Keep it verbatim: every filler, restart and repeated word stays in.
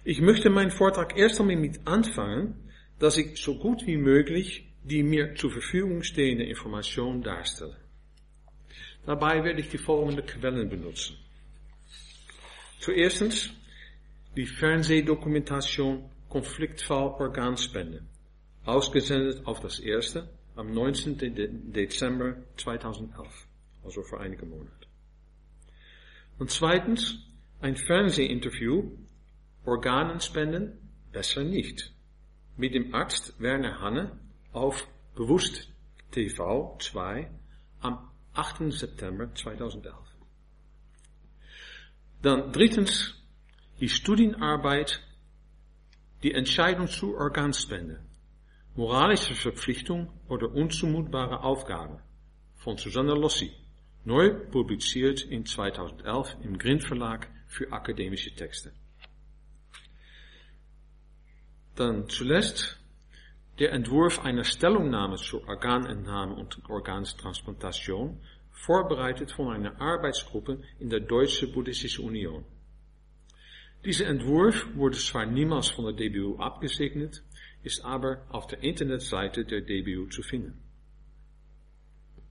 Ich möchte meinen Vortrag erst einmal mit anfangen, dass ich so gut wie möglich die mir zur Verfügung stehende Information darstelle. Dabei werde ich die folgenden Quellen benutzen. Zuerstens die Fernsehdokumentation Konfliktfall Organspende, ausgesendet auf das erste am neunzehnten Dezember zweitausendelf, also vor einigen Monaten. Und zweitens ein Fernsehinterview Organspenden besser nicht, mit dem Arzt Werner Hanne auf Bewusst T V zwei am achten September zweitausendelf. Dann drittens die Studienarbeit Die Entscheidung zur Organspende, moralische Verpflichtung oder unzumutbare Aufgabe von Susanne Lossi, neu publiziert in zweitausendelf im Grind Verlag für akademische Texte. Dann zuletzt der Entwurf einer Stellungnahme zur Organentnahme und Organtransplantation, vorbereitet von einer Arbeitsgruppe in der Deutschen Buddhistischen Union. Dieser Entwurf wurde zwar niemals von der D B U abgesegnet, ist aber auf der Internetseite der D B U zu finden.